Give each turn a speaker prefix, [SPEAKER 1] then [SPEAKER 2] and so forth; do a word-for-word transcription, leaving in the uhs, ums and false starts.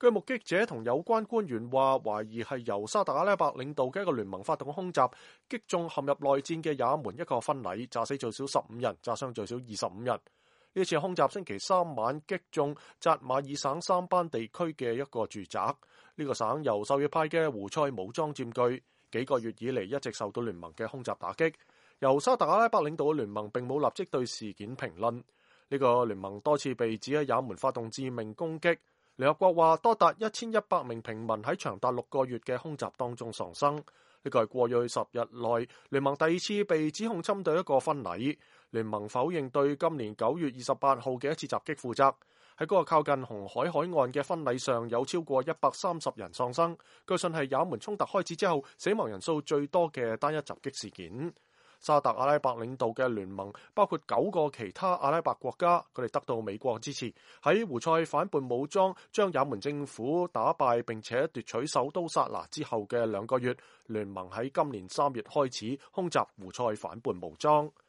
[SPEAKER 1] 據目擊者同有關官員話，懷疑係由沙特阿拉伯領導嘅一個聯盟發動空襲，擊中陷入內戰嘅也門一個婚禮，炸死最少十五人，炸傷最少二十五人。呢次空襲星期三晚擊中扎馬爾省三班地區嘅一個住宅。呢、這個省由什葉派嘅胡塞武裝佔據，幾個月以嚟一直受到聯盟嘅空襲打擊。由沙特阿拉伯領導嘅聯盟並冇立即對事件評論。呢、這個聯盟多次被指喺也門發動致命攻擊。聯合國話多達一千一百名平民喺長達六個月嘅空襲當中喪生。呢個係過去十日內聯盟第二次被指控針對一個婚禮。聯盟否認對今年九月二十八號嘅一次襲擊負責。喺嗰個靠近紅海海岸嘅婚禮上，有超過一百三十人喪生，據信係也門衝突開始之後死亡人數最多嘅單一襲擊事件。沙特阿拉伯領導嘅聯盟包括九個其他阿拉伯國家，佢哋得到美國支持，喺胡塞反叛武裝將也門政府打敗並且奪取首都薩那之後嘅兩個月，聯盟喺今年三月開始空襲胡塞反叛武裝。